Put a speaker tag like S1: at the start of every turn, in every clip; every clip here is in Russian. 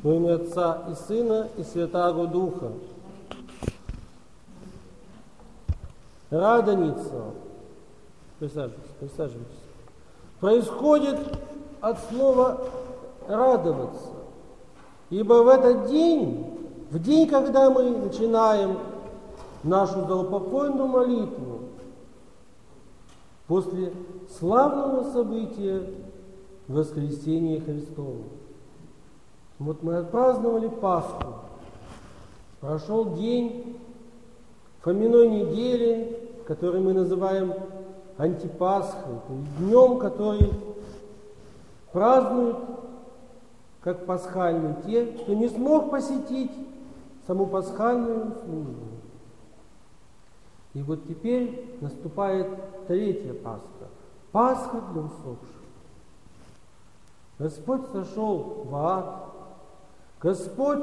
S1: Во имя Отца и Сына и Святаго Духа. Радоница, присаживайтесь, происходит от слова радоваться. Ибо в этот день, в день, когда мы начинаем нашу заупокойную молитву, после славного события Воскресения Христова. Вот мы отпраздновали Пасху. Прошел день Фоминой недели, который мы называем антипасхой, днем, который празднуют как пасхальный те, кто не смог посетить саму пасхальную службу. И вот теперь наступает третья Пасха. Пасха для усопших. Господь сошел в ад. Господь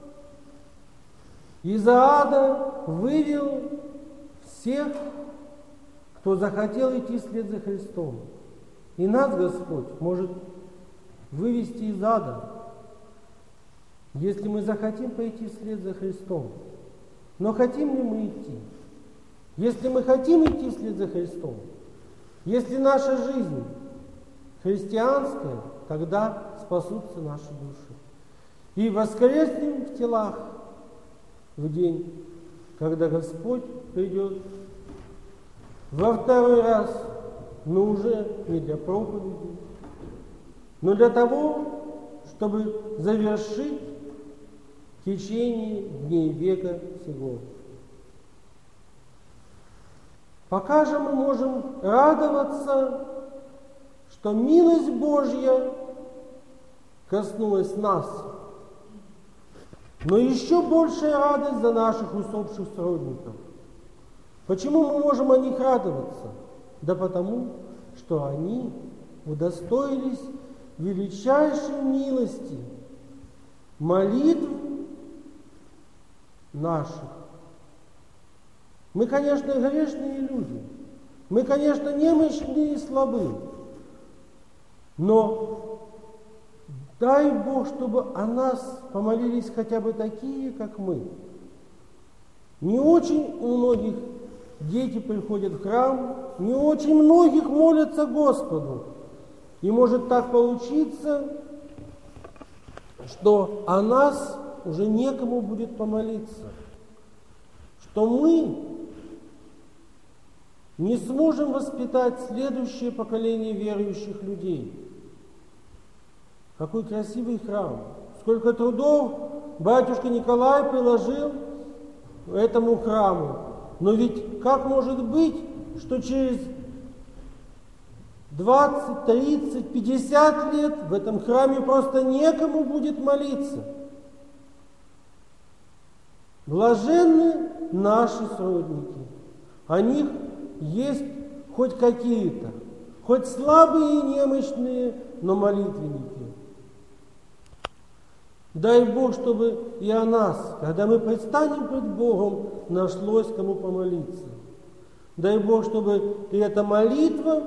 S1: из ада вывел всех, кто захотел идти вслед за Христом. И нас Господь может вывести из ада, если мы захотим пойти вслед за Христом. Но хотим ли мы идти? Если мы хотим идти вслед за Христом, если наша жизнь христианская, тогда спасутся наши души. И воскреснем в телах в день, когда Господь придет во второй раз, но уже не для проповеди, но для того, чтобы завершить течение дней века сего. Пока же мы можем радоваться, что милость Божья коснулась нас, но еще большая радость за наших усопших сродников. Почему мы можем о них радоваться? Да потому, что они удостоились величайшей милости, молитв наших. Мы, конечно, грешные люди, мы, конечно, немощные и слабы, но дай Бог, чтобы о нас помолились хотя бы такие, как мы. Не очень у многих дети приходят в храм, не очень многих молятся Господу. И может так получиться, что о нас уже некому будет помолиться, что мы не сможем воспитать следующее поколение верующих людей. Какой красивый храм! Сколько трудов батюшка Николай приложил этому храму. Но ведь как может быть, что через 20, 30, 50 лет в этом храме просто некому будет молиться? Блаженны наши сродники. О них есть хоть какие-то, хоть слабые и немощные, но молитвенники. Дай Бог, чтобы и о нас, когда мы предстанем пред Богом, нашлось кому помолиться. Дай Бог, чтобы и эта молитва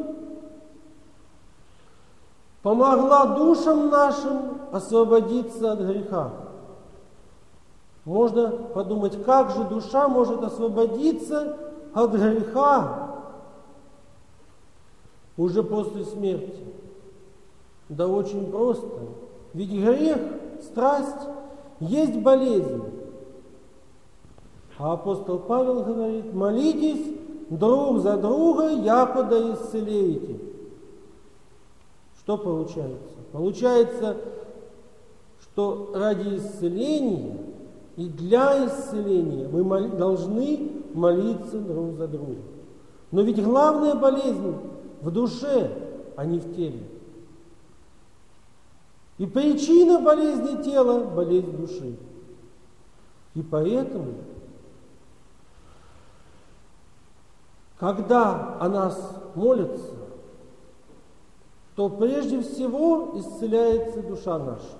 S1: помогла душам нашим освободиться от греха. Можно подумать, как же душа может освободиться от греха уже после смерти? Да очень просто. Ведь грех, страсть есть болезнь. А апостол Павел говорит: молитесь друг за друга, якода исцелеете. Что получается? Получается, что ради исцеления и для исцеления мы должны молиться друг за друга. Но ведь главная болезнь в душе, а не в теле. И причина болезни тела – болезнь души. И поэтому, когда о нас молятся, то прежде всего исцеляется душа наша.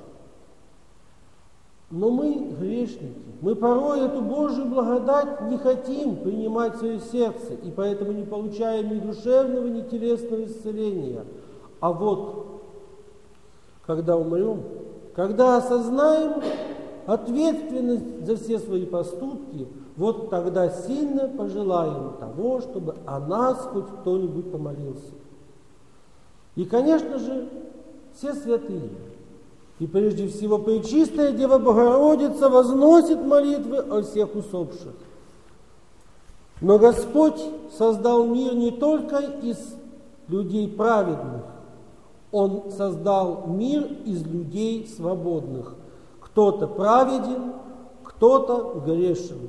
S1: Но мы грешники, мы порой эту Божью благодать не хотим принимать в свое сердце, и поэтому не получаем ни душевного, ни телесного исцеления. А вот, когда умрем, когда осознаем ответственность за все свои поступки, вот тогда сильно пожелаем того, чтобы о нас хоть кто-нибудь помолился. И, конечно же, все святые. И прежде всего Пречистая Дева Богородица возносит молитвы о всех усопших. Но Господь создал мир не только из людей праведных, Он создал мир из людей свободных. Кто-то праведен, кто-то грешен.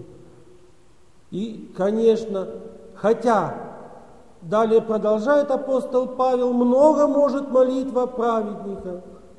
S1: И, конечно, хотя, далее продолжает апостол Павел, много может молитва праведника,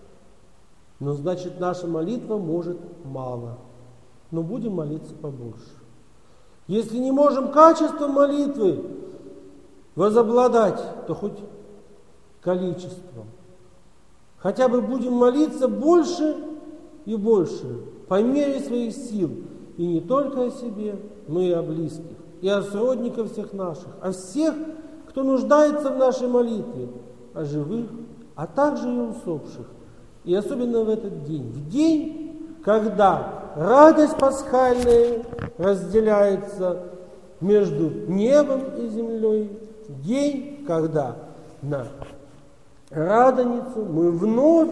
S1: но значит наша молитва может мало. Но будем молиться побольше. Если не можем качеством молитвы возобладать, то хоть количеством. Хотя бы будем молиться больше и больше, по мере своих сил. И не только о себе, но и о близких, и о сродниках всех наших, о всех, кто нуждается в нашей молитве, о живых, а также и о усопших. И особенно в этот день, в день, когда радость пасхальная разделяется между небом и землей, день, когда на Радоницу мы вновь,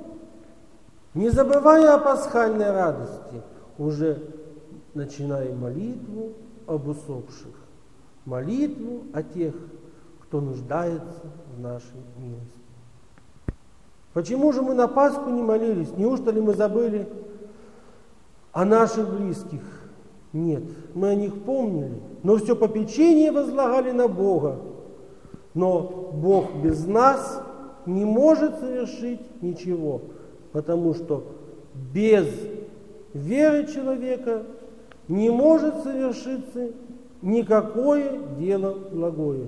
S1: не забывая о пасхальной радости, уже начинаем молитву об усопших, молитву о тех, кто нуждается в нашей милости. Почему же мы на Пасху не молились? Неужто ли мы забыли о наших близких? Нет, мы о них помнили, но все попечение возлагали на Бога. Но Бог без нас не может совершить ничего, потому что без веры человека не может совершиться никакое дело благое.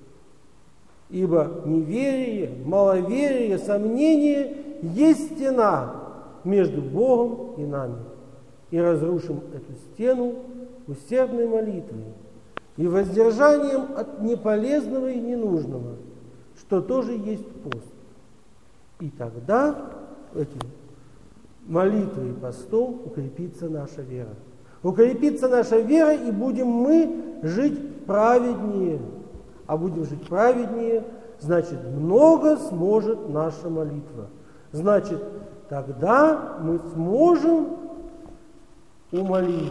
S1: Ибо неверие, маловерие, сомнение есть стена между Богом и нами. И разрушим эту стену усердной молитвой и воздержанием от неполезного и ненужного, что тоже есть пост. И тогда этим молитвой и постом укрепится наша вера. Укрепится наша вера, и будем мы жить праведнее. А будем жить праведнее, значит, много сможет наша молитва. Значит, тогда мы сможем умолить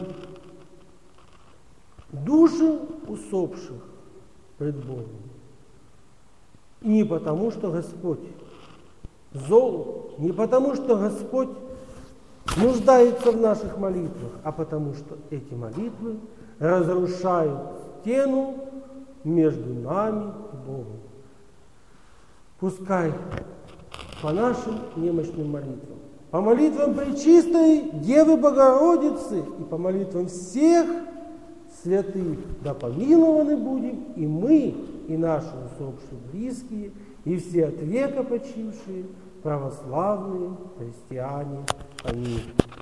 S1: души усопших пред Богом. И не потому, что Господь зол, не потому, что Господь нуждается в наших молитвах, а потому, что эти молитвы разрушают стену между нами и Богом. Пускай по нашим немощным молитвам, по молитвам Пречистой Девы Богородицы и по молитвам всех святых, да помилованы будем и мы, и наши усопшие близкие, и все от века почившие православные христиане. Аминь.